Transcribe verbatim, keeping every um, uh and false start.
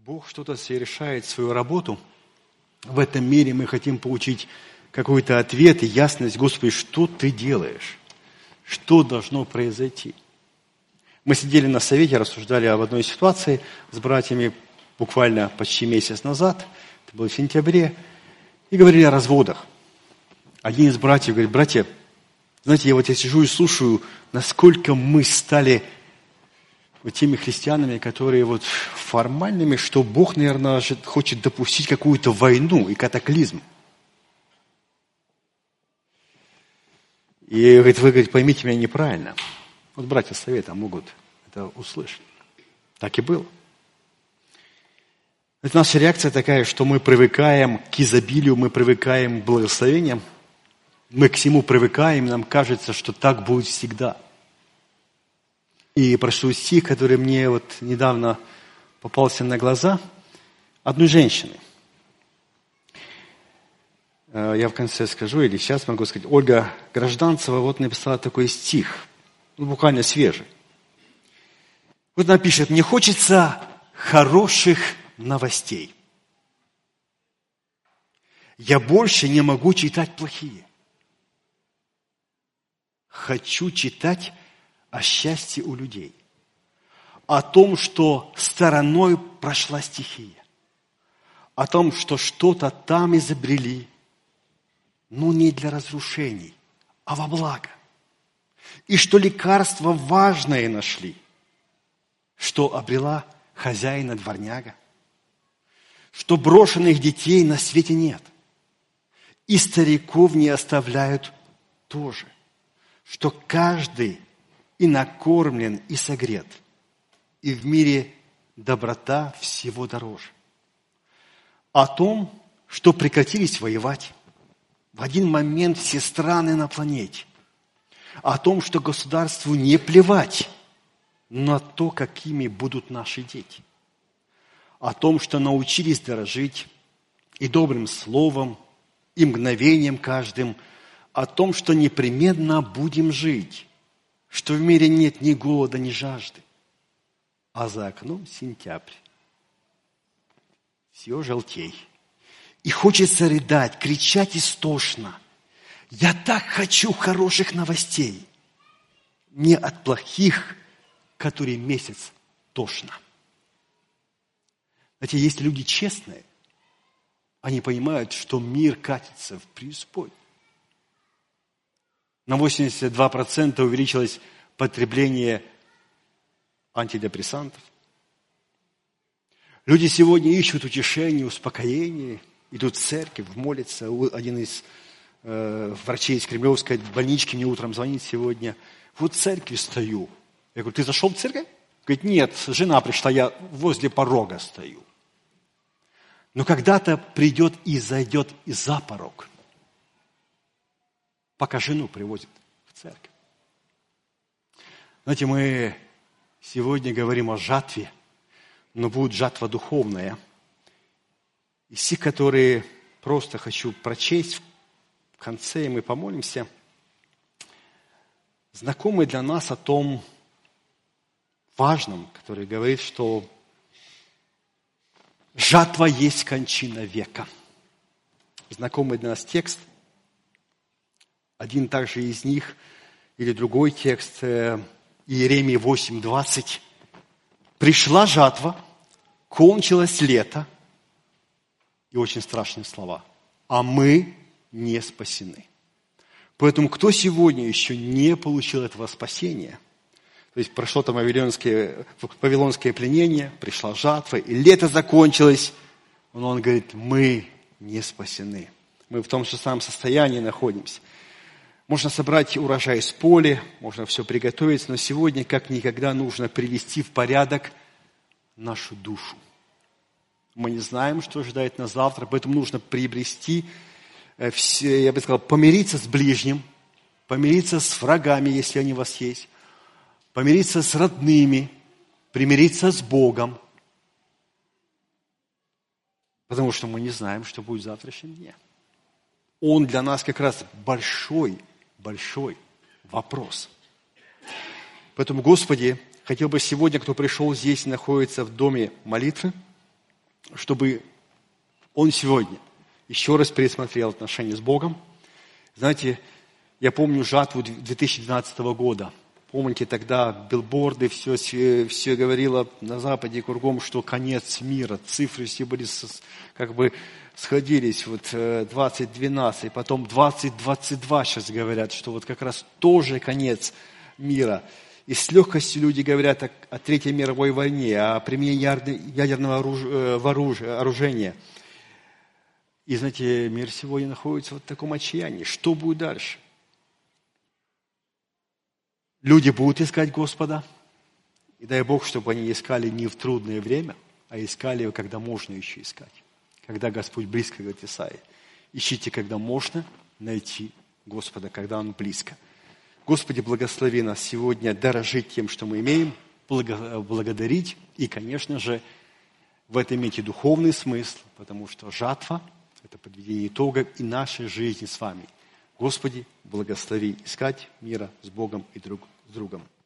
Бог что-то совершает свою работу. В этом мире мы хотим получить какой-то ответ и ясность. Господи, что Ты делаешь? Что должно произойти? Мы сидели на совете, рассуждали об одной ситуации с братьями буквально почти месяц назад. Это было в сентябре. И говорили о разводах. Один из братьев говорит: братья, знаете, я вот я сижу и слушаю, насколько мы стали вот теми христианами, которые вот формальными, что Бог, наверное, хочет допустить какую-то войну и катаклизм. И говорит, вы, говорит, поймите меня неправильно. Вот братья совета могут это услышать. Так и было. Это наша реакция такая, что мы привыкаем к изобилию, мы привыкаем к благословениям, мы к всему привыкаем, нам кажется, что так будет всегда. И прошу стих, который мне вот недавно попался на глаза, одной женщины. Я в конце скажу, или сейчас могу сказать. Ольга Гражданцева вот написала такой стих, ну, буквально свежий. Вот она пишет: «Мне хочется хороших новостей. Я больше не могу читать плохие. Хочу читать о счастье у людей, о том, что стороной прошла стихия, о том, что что-то там изобрели, но не для разрушений, а во благо, и что лекарство важное нашли, что обрела хозяина дворняга, что брошенных детей на свете нет, и стариков не оставляют тоже, что каждый и накормлен, и согрет, и в мире доброта всего дороже. О том, что прекратились воевать в один момент все страны на планете. О том, что государству не плевать на то, какими будут наши дети. О том, что научились дорожить и добрым словом, и мгновением каждым. О том, что непременно будем жить, что в мире нет ни голода, ни жажды, а за окном сентябрь. Все желтей. И хочется рыдать, кричать истошно. Я так хочу хороших новостей. Не от плохих, которые месяц тошно. Знаете, есть люди честные, они понимают, что мир катится в преисподнюю. На восемьдесят два процента увеличилось потребление антидепрессантов. Люди сегодня ищут утешение, успокоение, идут в церковь, молятся. Один из э, врачей из Кремлевской больнички мне утром звонит сегодня. Вот в церкви стою. Я говорю, ты зашел в церковь? Говорит, нет, жена пришла, я возле порога стою. Но когда-то придет и зайдет и за порог, пока жену привозят в церковь. Знаете, мы сегодня говорим о жатве, но будет жатва духовная. И стих, которые просто хочу прочесть в конце, и мы помолимся, знакомый для нас о том важном, который говорит, что жатва есть кончина века. Знакомый для нас текст. Один также из них, или другой текст, Иеремии восемь двадцать. «Пришла жатва, кончилось лето». И очень страшные слова. «А мы не спасены». Поэтому кто сегодня еще не получил этого спасения, то есть прошло там вавилонское, вавилонское пленение, пришла жатва, и лето закончилось, но он говорит, мы не спасены. Мы в том же самом состоянии находимся. Можно собрать урожай с поля, можно все приготовить, но сегодня как никогда нужно привести в порядок нашу душу. Мы не знаем, что ожидает нас завтра, поэтому нужно приобрести, все, я бы сказал, помириться с ближним, помириться с врагами, если они у вас есть, помириться с родными, примириться с Богом, потому что мы не знаем, что будет в завтрашнем дне. Он для нас как раз большой, большой вопрос. Поэтому, Господи, хотел бы сегодня, кто пришел здесь и находится в доме молитвы, чтобы он сегодня еще раз пересмотрел отношения с Богом. Знаете, я помню жатву две тысячи двенадцатого года. Помните, тогда билборды, все, все, все говорило на Западе кругом, что конец мира. Цифры все были как бы сходились. Вот двадцать двенадцать, потом двадцать двадцать два сейчас говорят, что вот как раз тоже конец мира. И с легкостью люди говорят о, о Третьей мировой войне, о применении ядерного вооружения. И, знаете, мир сегодня находится в таком отчаянии. Что будет дальше? Люди будут искать Господа. И дай Бог, чтобы они искали не в трудное время, а искали его, когда можно еще искать. Когда Господь близко, говорит Исаия. Ищите, когда можно найти Господа, когда Он близко. Господи, благослови нас сегодня дорожить тем, что мы имеем, благодарить и, конечно же, в этом иметь и духовный смысл, потому что жатва – это подведение итогов и нашей жизни с вами. Господи, благослови искать мира с Богом и друг с другом.